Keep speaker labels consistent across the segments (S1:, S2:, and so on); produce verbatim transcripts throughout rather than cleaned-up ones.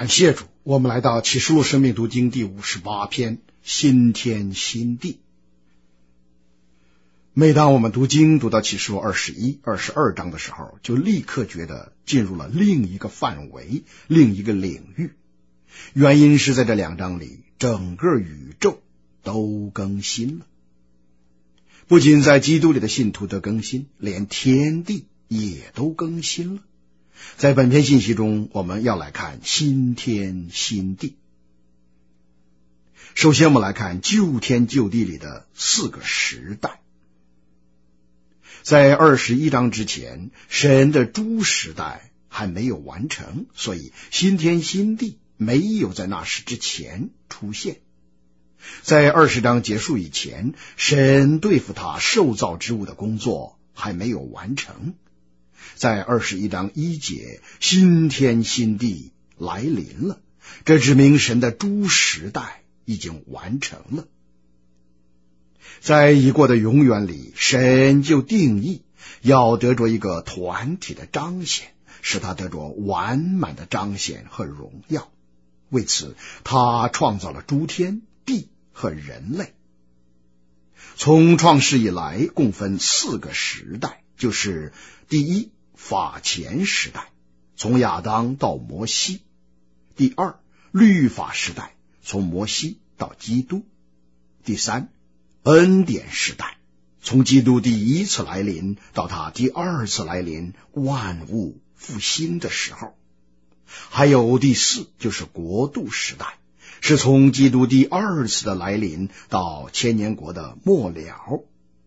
S1: 感谢主，我们来到启示录生命读经第五十八篇，新天新地。每当我们读经读到启示录二十一、二十二章的时候，就立刻觉得进入了另一个范围，另一个领域。原因是在这两章里，整个宇宙都更新了。不仅在基督里的信徒得更新，连天地也都更新了。在本篇信息中，我们要来看新天新地。首先我们来看旧天旧地里的四个时代。在二十一章之前，神的诸时代还没有完成，所以新天新地没有在那时之前出现。在二十章结束以前，神对付他受造之物的工作还没有完成。在二十一章一节，新天新地来临了，这指明神的诸时代已经完成了。在已过的永远里，神就定义要得着一个团体的彰显，使他得着完满的彰显和荣耀。为此，他创造了诸天地和人类。从创世以来，共分四个时代，就是第一，法前时代，从亚当到摩西；第二，律法时代，从摩西到基督；第三，恩典时代，从基督第一次来临到他第二次来临，万物复兴的时候；还有第四，就是国度时代，是从基督第二次的来临到千年国的末了。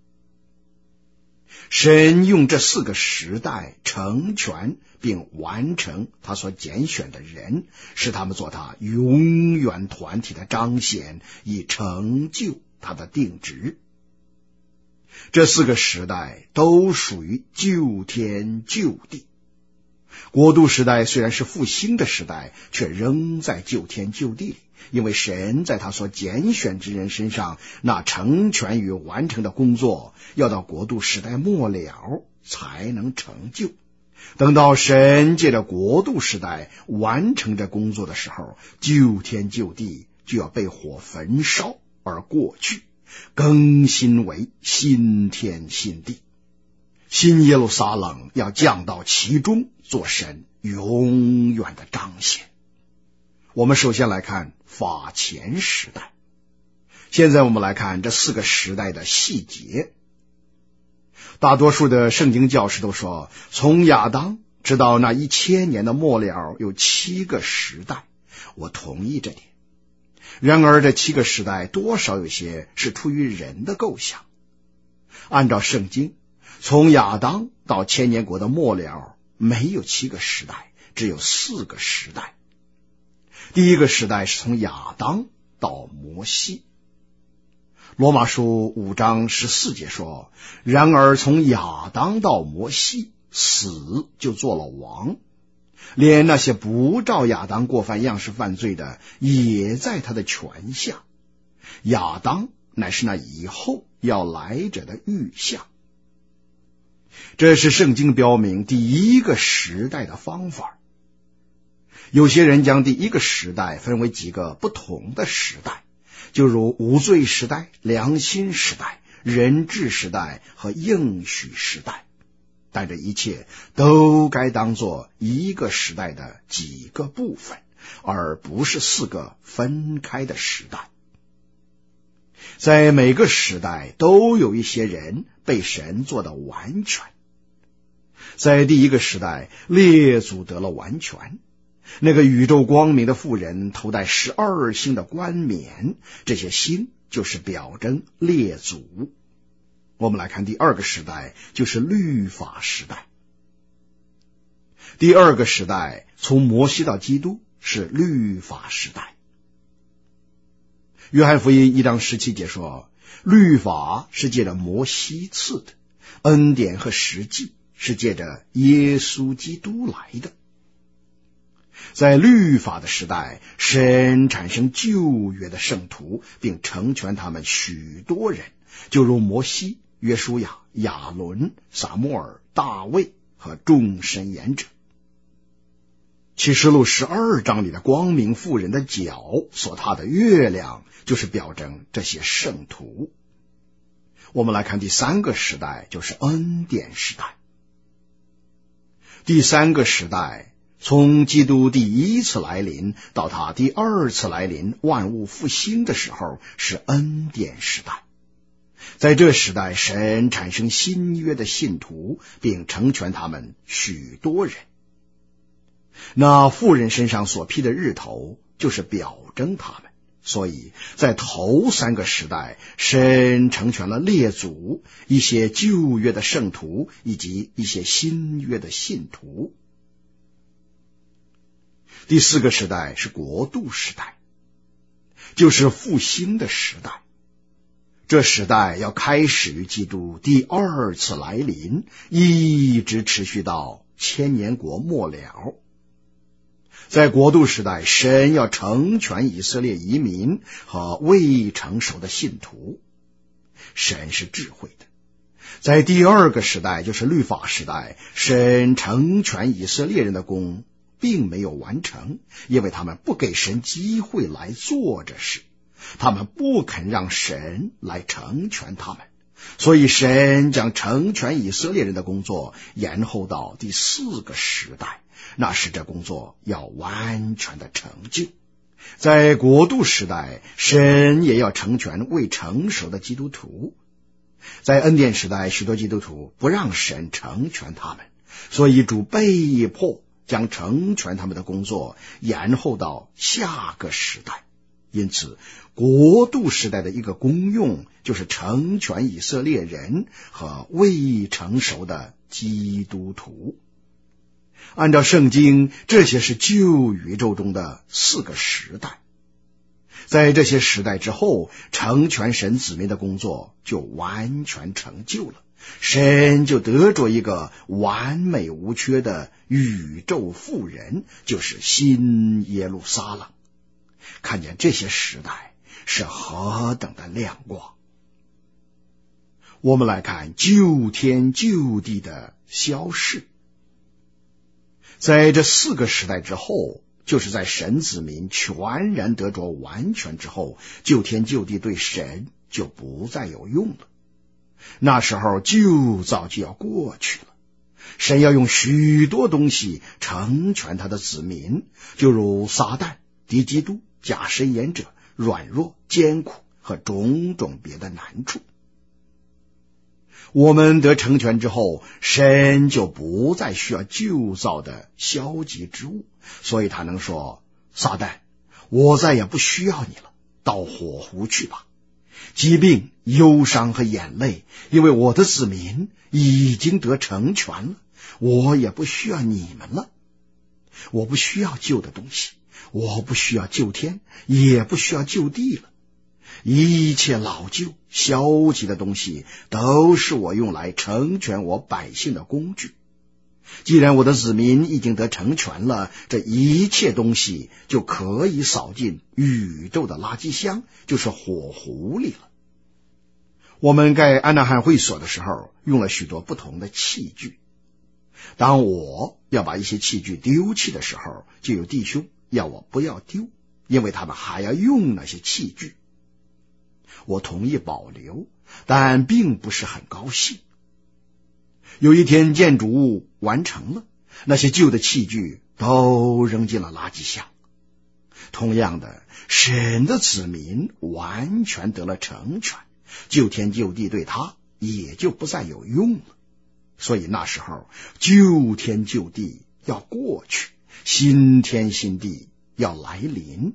S1: 神用这四个时代成全并完成他所拣选的人，使他们做他永远团体的彰显，以成就他的定旨。这四个时代都属于旧天旧地。国度时代虽然是复兴的时代，却仍在旧天旧地里，因为神在他所拣选之人身上那成全与完成的工作，要到国度时代末了才能成就。等到神借着国度时代完成这工作的时候，旧天旧地就要被火焚烧而过去，更新为新天新地。新耶路撒冷要降到其中，做神永远的彰显。我们首先来看法前时代。现在我们来看这四个时代的细节。大多数的圣经教师都说，从亚当直到那一千年的末了有七个时代，我同意这点。然而这七个时代多少有些是出于人的构想。按照圣经，从亚当到千年国的末了没有七个时代，只有四个时代。第一个时代是从亚当到摩西。罗马书五章十四节说，然而从亚当到摩西，死就做了王，连那些不照亚当过犯样式犯罪的也在他的权下。亚当乃是那以后要来者的预象。这是圣经标明第一个时代的方法。有些人将第一个时代分为几个不同的时代，就如无罪时代、良心时代、人治时代和应许时代，但这一切都该当作一个时代的几个部分，而不是四个分开的时代。在每个时代都有一些人被神做得完全。在第一个时代，列祖得了完全，那个宇宙光明的妇人头戴十二星的冠冕，这些星就是表征列祖。我们来看第二个时代，就是律法时代。第二个时代从摩西到基督是律法时代。约翰福音一章十七节说，律法是借着摩西赐的，恩典和实际是借着耶稣基督来的。在律法的时代，神产生旧约的圣徒，并成全他们许多人，就如摩西、约书亚、亚伦、撒母耳、大卫和众神言者。 启示录十二章里的光明妇人的脚所踏的月亮，就是表征这些圣徒。我们来看第三个时代，就是恩典时代。第三个时代，从基督第一次来临到他第二次来临，万物复兴的时候，是恩典时代。在这时代，神产生新约的信徒，并成全他们许多人。那妇人身上所披的日头，就是表征他们。所以在头三个时代，神成全了列祖，一些旧约的圣徒，以及一些新约的信徒。第四个时代是国度时代，就是复兴的时代。这时代要开始于基督第二次来临，一直持续到千年国末了。在国度时代，神要成全以色列移民和未成熟的信徒。神是智慧的。在第二个时代，就是律法时代，神成全以色列人的功并没有完成，因为他们不给神机会来做这事，他们不肯让神来成全他们，所以神将成全以色列人的工作延后到第四个时代，那时这工作要完全的成就。在国度时代，神也要成全未成熟的基督徒。在恩典时代，许多基督徒不让神成全他们，所以主被迫将成全他们的工作延后到下个时代。因此国度时代的一个功用，就是成全以色列人和未成熟的基督徒。按照圣经，这些是旧宇宙中的四个时代。在这些时代之后，成全神子民的工作就完全成就了，神就得着一个完美无缺的宇宙妇人，就是新耶路撒冷。看见这些时代是何等的亮光。我们来看旧天旧地的消逝。在这四个时代之后，就是在神子民全然得着完全之后，旧天旧地对神就不再有用了。那时候旧造就要过去了，神要用许多东西成全他的子民，就如撒旦、敌基督、假神言者、软弱、艰苦和种种别的难处。我们得成全之后，神就不再需要旧造的消极之物，所以他能说：撒旦，我再也不需要你了，到火湖去吧。疾病、忧伤和眼泪，因为我的子民已经得成全了，我也不需要你们了。我不需要旧的东西，我不需要旧天，也不需要旧地了。一切老旧消极的东西都是我用来成全我百姓的工具。既然我的子民已经得成全了，这一切东西就可以扫进宇宙的垃圾箱，就是火湖里了。我们盖安纳汉会所的时候用了许多不同的器具，当我要把一些器具丢弃的时候，就有弟兄要我不要丢，因为他们还要用那些器具。我同意保留，但并不是很高兴。有一天建筑物完成了，那些旧的器具都扔进了垃圾箱。同样的，神的子民完全得了成全，旧天旧地对他也就不再有用了。所以那时候旧天旧地要过去，新天新地要来临。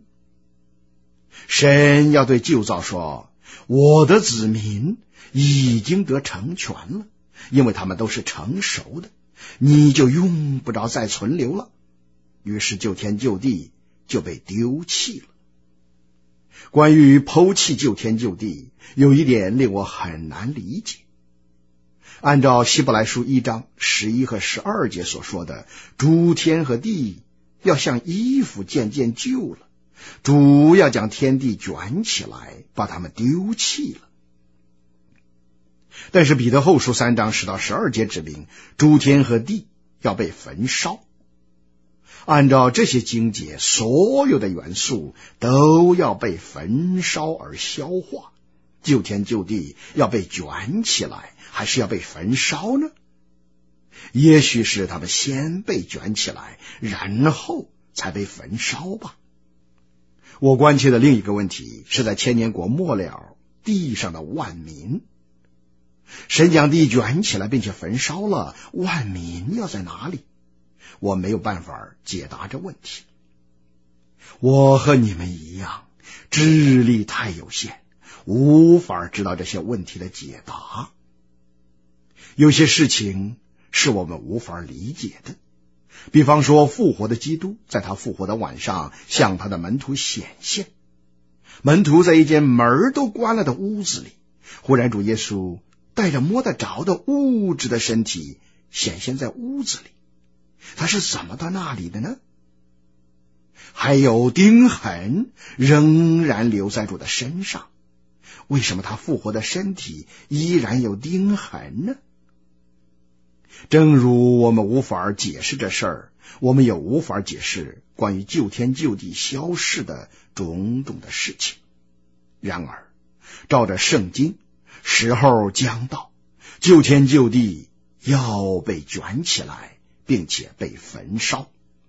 S1: 神要对旧造说：我的子民已经得成全了，因为他们都是成熟的，你就用不着再存留了。于是旧天旧地就被丢弃了。关于抛弃旧天旧地，有一点令我很难理解。按照希伯来书一章十一和十二节所说的，诸天和地要像衣服渐渐旧了，主要将天地卷起来，把它们丢弃了。但是彼得后书三章十到十二节指明，诸天和地要被焚烧。 按照这些经节，所有的元素都要被焚烧而消化。就天就地要被卷起来，还是要被焚烧呢？也许是他们先被卷起来，然后才被焚烧吧。我关切的另一个问题是在千年国末了，地上的万民。神将地卷起来并且焚烧了，万民要在哪里？我没有办法解答这问题。我和你们一样，智力太有限，无法知道这些问题的解答。有些事情是我们无法理解的，比方说复活的基督在他复活的晚上向他的门徒显现，门徒在一间门都关了的屋子里，忽然主耶稣带着摸得着的物质的身体显现在屋子里，他是怎么到那里的呢？还有钉痕仍然留在主的身上，为什么他复活的身体依然有钉痕呢？正如我们无法解释这事儿，我们也无法解释关于救天救地消逝的种种的事情。然而照着圣经，时候将到，救天救地要被卷起来并且被焚烧。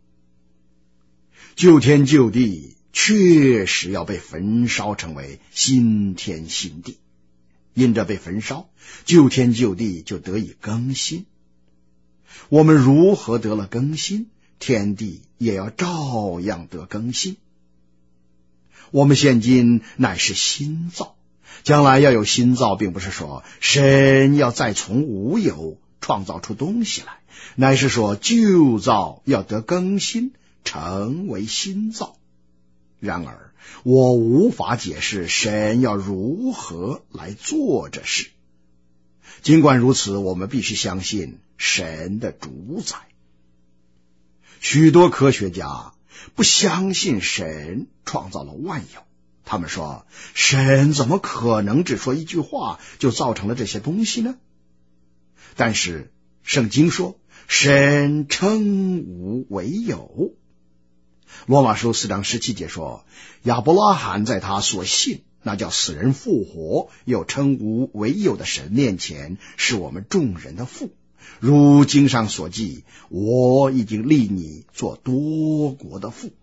S1: 救天救地确实要被焚烧成为新天新地，因着被焚烧，救天救地就得以更新。我们如何得了更新，天地也要照样得更新。我们现今乃是新造，将来要有新造，并不是说神要再从无有创造出东西来，乃是说旧造要得更新，成为新造。然而我无法解释神要如何来做这事。尽管如此，我们必须相信神的主宰。许多科学家不相信神创造了万有，他们说神怎么可能只说一句话就造成了这些东西呢？但是圣经说神称无为有。罗马书四章十七节说，亚伯拉罕在他所信那叫死人复活又称无为有的神面前，是我们众人的父。如经上所记，我已经立你做多国的父。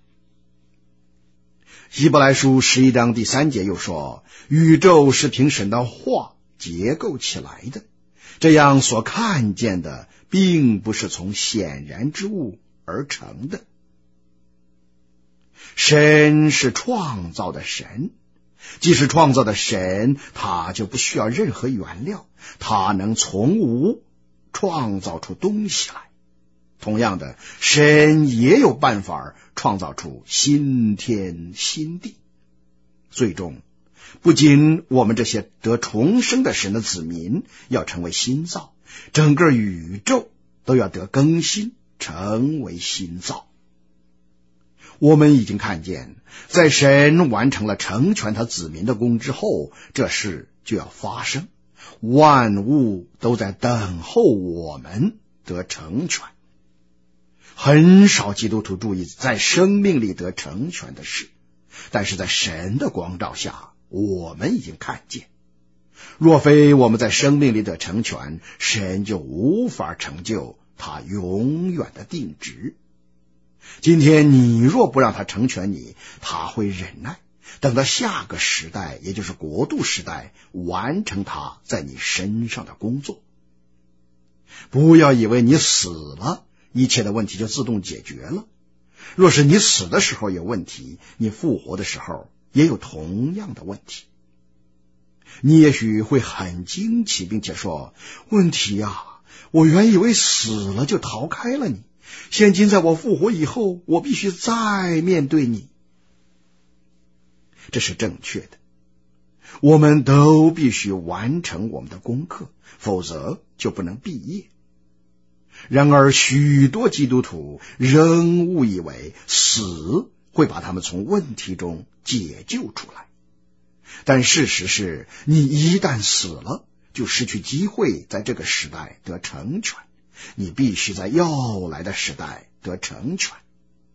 S1: 希伯来书十一章第三节又说，宇宙是凭神的话结构起来的，这样所看见的并不是从显然之物而成的。神是创造的神，既是创造的神，他就不需要任何原料，他能从无创造出东西来。同样的，神也有办法创造出新天新地。最终，不仅我们这些得重生的神的子民要成为新造，整个宇宙都要得更新，成为新造。我们已经看见，在神完成了成全他子民的工之后，这事就要发生，万物都在等候我们得成全。很少基督徒注意在生命里得成全的事，但是在神的光照下，我们已经看见，若非我们在生命里得成全，神就无法成就他永远的定旨。今天你若不让他成全你，他会忍耐，等到下个时代，也就是国度时代，完成他在你身上的工作。不要以为你死了，一切的问题就自动解决了。若是你死的时候有问题，你复活的时候也有同样的问题。你也许会很惊奇，并且说，问题啊，我原以为死了就逃开了你，现今在我复活以后，我必须再面对你。这是正确的，我们都必须完成我们的功课，否则就不能毕业。然而许多基督徒仍误以为死会把他们从问题中解救出来，但事实是，你一旦死了，就失去机会在这个时代得成全，你必须在要来的时代得成全。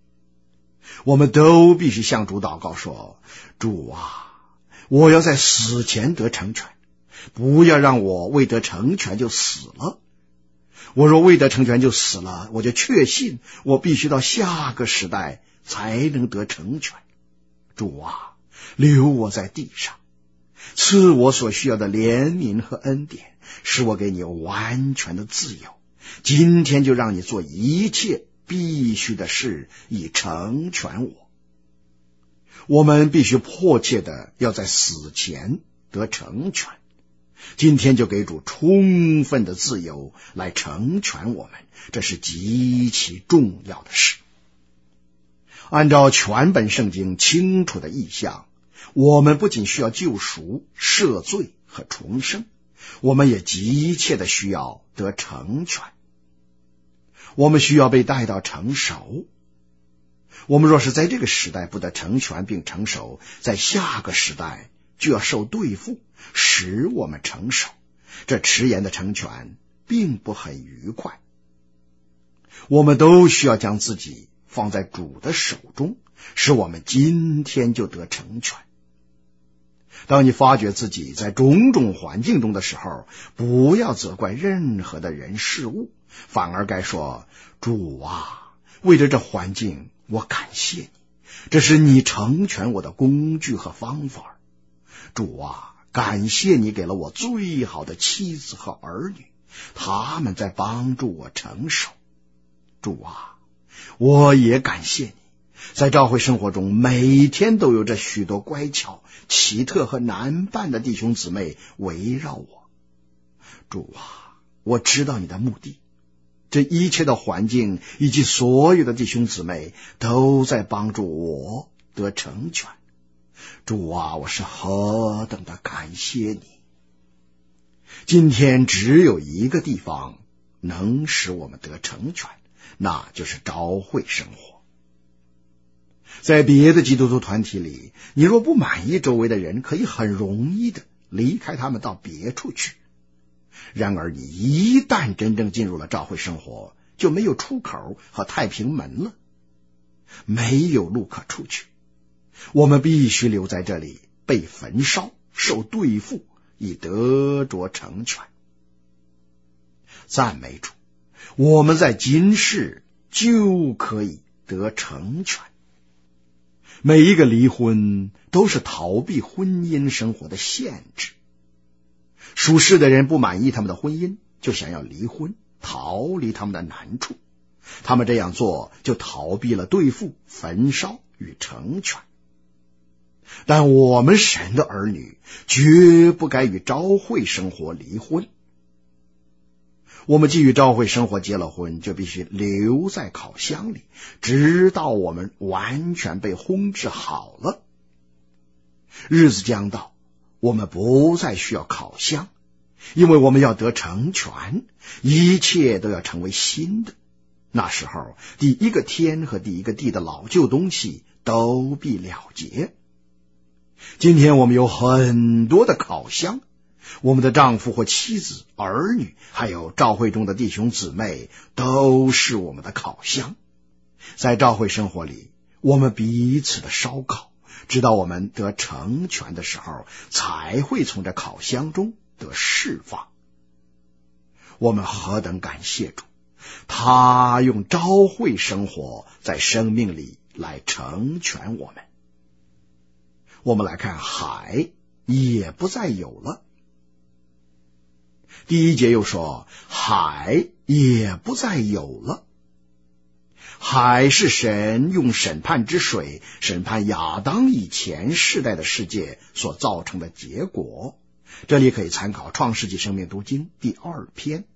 S1: 我们都必须向主祷告说，主啊，我要在死前得成全，不要让我未得成全就死了。我若未得成全就死了，我就确信我必须到下个时代才能得成全。主啊，留我在地上，赐我所需要的怜悯和恩典，使我给你完全的自由。今天就让你做一切必须的事，以成全我。我们必须迫切的要在死前得成全。今天就给主充分的自由来成全我们，这是极其重要的事。按照全本圣经清楚的意象，我们不仅需要救赎、赦罪和重生，我们也急切的需要得成全。我们需要被带到成熟。我们若是在这个时代不得成全并成熟，在下个时代就要受对付，使我们成熟。这迟延的成全并不很愉快。我们都需要将自己放在主的手中，使我们今天就得成全。当你发觉自己在种种环境中的时候，不要责怪任何的人事物，反而该说，主啊，为了这环境我感谢你，这是你成全我的工具和方法。主啊，感谢你给了我最好的妻子和儿女，他们在帮助我成熟。主啊，我也感谢你，在教会生活中每天都有着许多乖巧、奇特和难办的弟兄姊妹围绕我。主啊，我知道你的目的，这一切的环境以及所有的弟兄姊妹都在帮助我得成全。主啊，我是何等的感谢你。今天只有一个地方能使我们得成全，那就是召会生活。在别的基督徒团体里，你若不满意周围的人，可以很容易的离开他们到别处去。然而你一旦真正进入了召会生活，就没有出口和太平门了，没有路可出去。我们必须留在这里，被焚烧，受对付，以得着成全。赞美主，我们在今世就可以得成全。每一个离婚都是逃避婚姻生活的限制。属世的人不满意他们的婚姻，就想要离婚，逃离他们的难处。他们这样做就逃避了对付、焚烧与成全。但我们神的儿女绝不该与召会生活离婚。我们既与召会生活结了婚，就必须留在烤箱里，直到我们完全被烘制好了。日子将到，我们不再需要烤箱，因为我们要得成全，一切都要成为新的。那时候，第一个天和第一个地的老旧东西都必了结。今天我们有很多的烤箱，我们的丈夫或妻子、儿女，还有召会中的弟兄姊妹，都是我们的烤箱。在召会生活里，我们彼此的烧烤，直到我们得成全的时候，才会从这烤箱中得释放。我们何等感谢主，他用召会生活在生命里来成全我们。我们来看，海也不再有了。第一节又说，海也不再有了。海是神用审判之水审判亚当以前世代的世界所造成的结果。这里可以参考创世纪生命读经第二篇。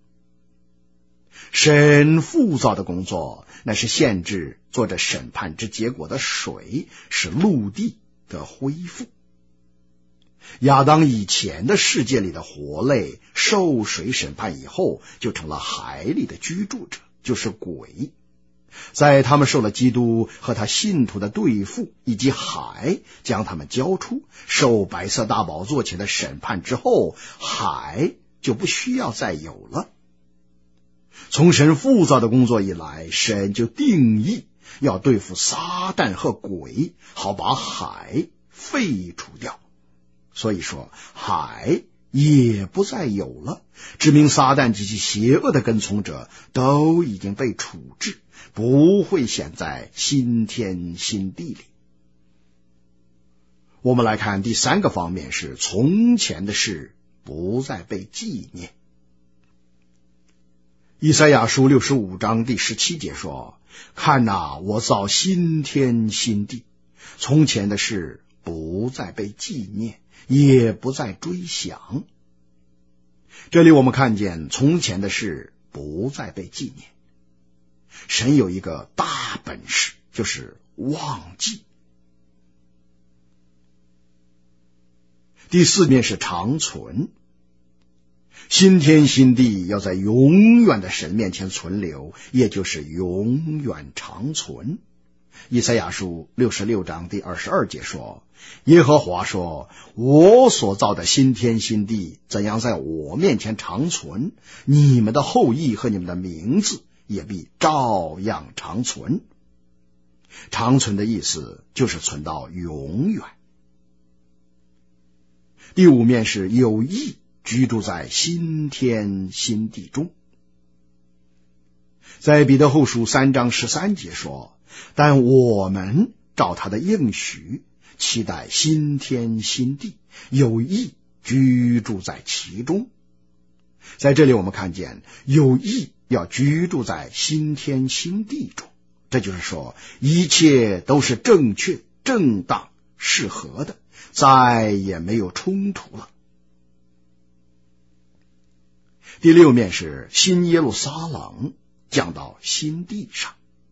S1: 神复造的工作，那是限制做着审判之结果的水，使陆地的恢复。亚当以前的世界里的活类受水审判以后，就成了海里的居住者，就是鬼。在他们受了基督和他信徒的对付，以及海将他们交出，受白色大宝座前的审判之后，海就不需要再有了。从神复造的工作以来，神就定义要对付撒旦和鬼，好把海废除掉。所以说海也不再有了，指明撒旦及其邪恶的跟从者都已经被处置，不会显在新天新地里。我们来看第三个方面，是从前的事不再被纪念。以赛亚书六十五章第十七节说，看哪，我造新天新地，从前的事不再被纪念，也不再追想。这里我们看见从前的事不再被纪念。神有一个大本事，就是忘记。第四面是长存，新天新地要在永远的神面前存留，也就是永远长存。以赛亚书六十六章第二十二节说，耶和华说，我所造的新天新地怎样在我面前长存，你们的后裔和你们的名字也必照样长存。长存的意思就是存到永远。第五面是有意居住在新天新地中。在彼得后书三章十三节说，但我们照他的应许，期待新天新地，有意居住在其中。在这里我们看见有意要居住在新天新地中，这就是说一切都是正确、正当、适合的，再也没有冲突了。第六面是新耶路撒冷降到新地上。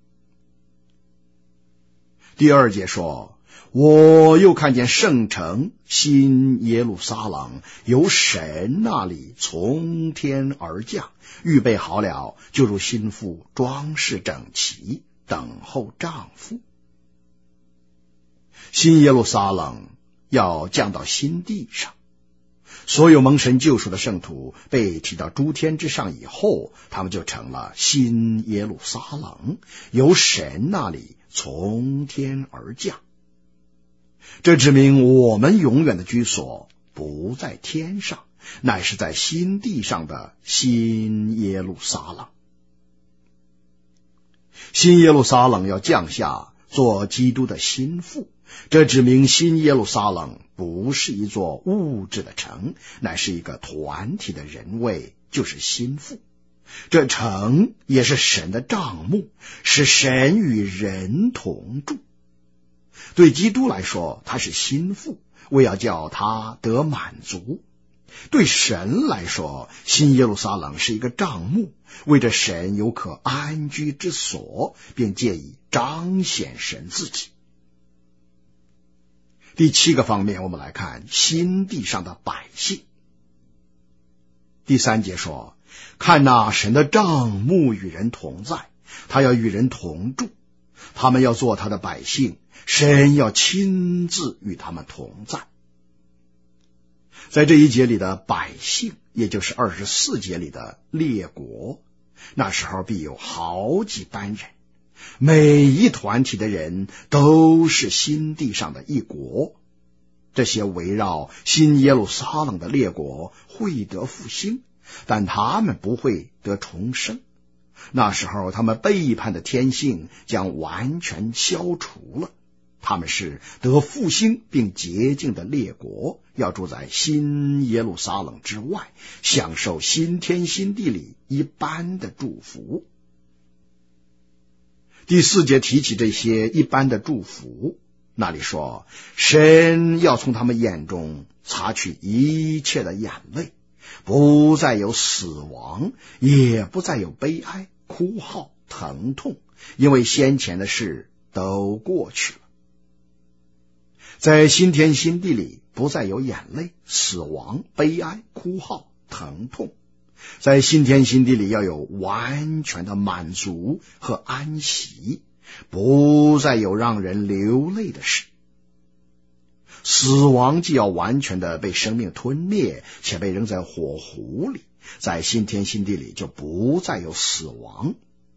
S1: 第二节说，我又看见圣城新耶路撒冷由神那里从天而降，预备好了，就如新妇装饰整齐，等候丈夫。新耶路撒冷要降到新地上，所有蒙神救赎的圣徒被提到诸天之上以后，他们就成了新耶路撒冷，由神那里从天而降。这指明我们永远的居所不在天上，乃是在新地上的新耶路撒冷。新耶路撒冷要降下做基督的心腹，这指明新耶路撒冷不是一座物质的城，乃是一个团体的人位，就是心腹。这城也是神的帐幕，使神与人同住。对基督来说，他是心腹，为要叫他得满足。对神来说，新耶路撒冷是一个帐幕，为着神有可安居之所，并借以彰显神自己。第七个方面，我们来看新地上的百姓。第三节说，看那神的帐幕与人同在，他要与人同住，他们要做他的百姓，神要亲自与他们同在。在这一节里的百姓，也就是二十四节里的列国，那时候必有好几班人，每一团体的人都是新地上的一国。这些围绕新耶路撒冷的列国会得复兴，但他们不会得重生。那时候他们背叛的天性将完全消除了，他们是得复兴并洁净的列国，要住在新耶路撒冷之外，享受新天新地里一般的祝福。第四节提起这些一般的祝福，那里说，神要从他们眼中擦去一切的眼泪，不再有死亡，也不再有悲哀、哭号、疼痛，因为先前的事都过去了。在新天新地里不再有眼泪、死亡、悲哀、哭号、疼痛，在新天新地里要有完全的满足和安息，不再有让人流泪的事。死亡既要完全的被生命吞灭，且被扔在火湖里，在新天新地里就不再有死亡。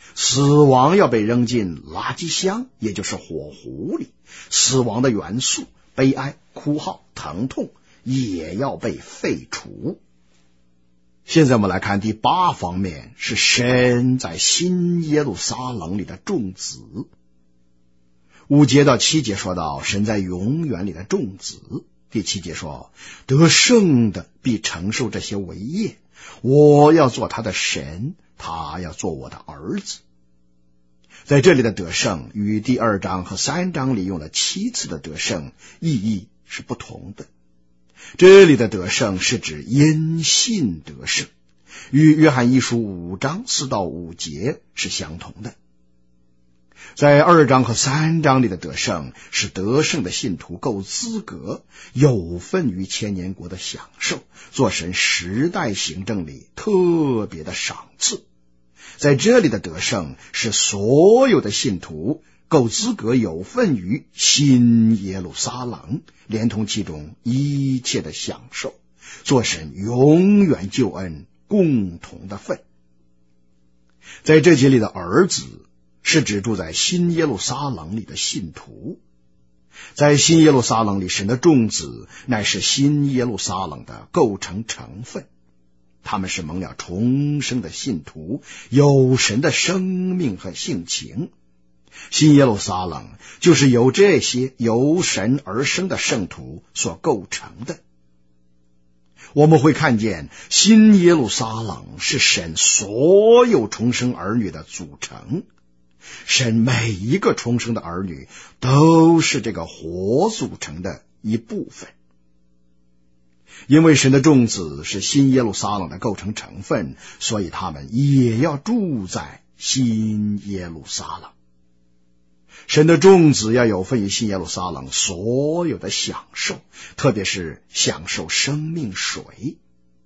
S1: 死亡要被扔进垃圾箱，也就是火湖里。死亡的元素，悲哀、哭号、疼痛也要被废除。现在我们来看第八方面，是神在新耶路撒冷里的众子。五节到七节说到神在永远里的众子。第七节说，得胜的必承受这些为业，我要做他的神，他要做我的儿子。在这里的得胜与第二章和三章里用了七次的得胜意义是不同的。这里的得胜是指因信得胜，与约翰一书五章四到五节是相同的。在二章和三章里的得胜是得胜的信徒够资格，有份于千年国的享受，做神时代行政里特别的赏赐。在这里的得胜是所有的信徒够资格有份于新耶路撒冷，连同其中一切的享受，做神永远救恩共同的份。在这节里的儿子是指住在新耶路撒冷里的信徒。在新耶路撒冷里，神的众子乃是新耶路撒冷的构成成分，他们是蒙了重生的信徒，有神的生命和性情。新耶路撒冷就是由这些由神而生的圣徒所构成的。我们会看见新耶路撒冷是神所有重生儿女的组成，神每一个重生的儿女都是这个活组成的一部分。因为神的众子是新耶路撒冷的构成成分，所以他们也要住在新耶路撒冷。神的众子要有份于新耶路撒冷所有的享受，特别是享受生命水。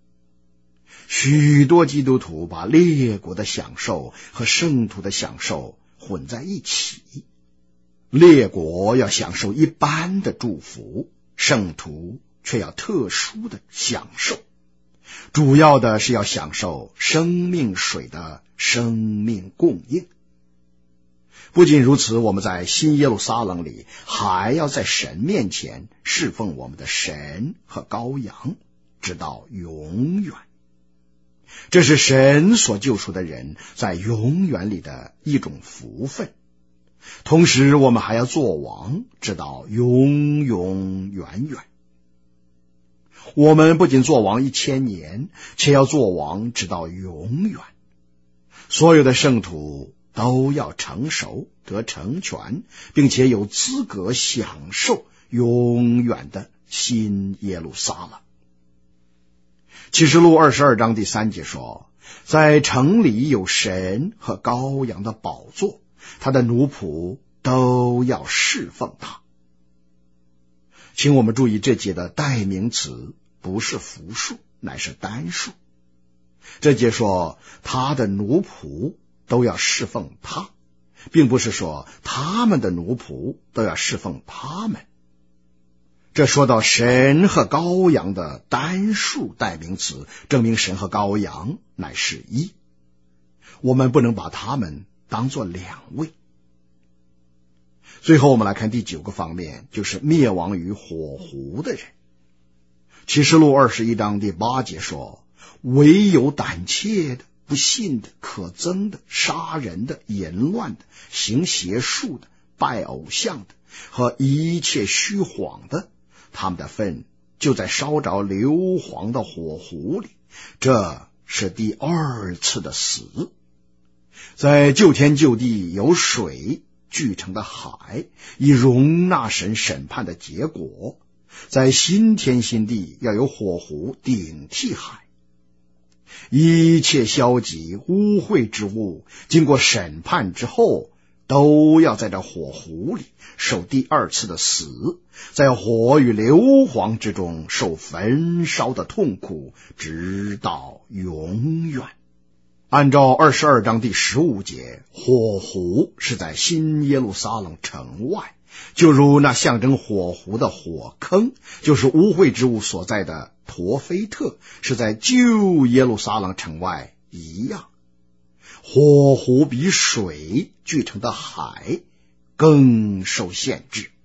S1: 许多基督徒把列国的享受和圣徒的享受混在一起，列国要享受一般的祝福，圣徒却要特殊的享受，主要的是要享受生命水的生命供应。不仅如此，我们在新耶路撒冷里还要在神面前侍奉我们的神和羔羊，直到永远。这是神所救赎的人在永远里的一种福分。同时我们还要做王，直到永永远远。我们不仅做王一千年，且要做王直到永远。所有的圣徒都要成熟得成全，并且有资格享受永远的新耶路撒冷。启示录二十二章第三节说，在城里有神和羔羊的宝座，他的奴仆都要侍奉他。请我们注意，这节的代名词不是复数，乃是单数。这节说他的奴仆都要侍奉他，并不是说他们的奴仆都要侍奉他们。这说到神和羔羊的单数代名词，证明神和羔羊乃是一，我们不能把他们当作两位。最后我们来看第九个方面，就是灭亡于火湖的人。启示录二十一章第八节说，唯有胆怯的、不信的、可憎的、杀人的、淫乱的、行邪术的、拜偶像的和一切虚谎的，他们的份就在烧着硫磺的火湖里，这是第二次的死。在旧天旧地有水聚成的海，以容纳神审判的结果，在新天新地要有火湖顶替海。一切消极污秽之物经过审判之后，都要在这火湖里受第二次的死，在火与硫磺之中受焚烧的痛苦，直到永远。按照二十二章第十五节，火湖是在新耶路撒冷城外，就如那象征火湖的火坑，就是污秽之物所在的陀菲特，是在旧耶路撒冷城外一样。 火湖比水聚成的海更受限制。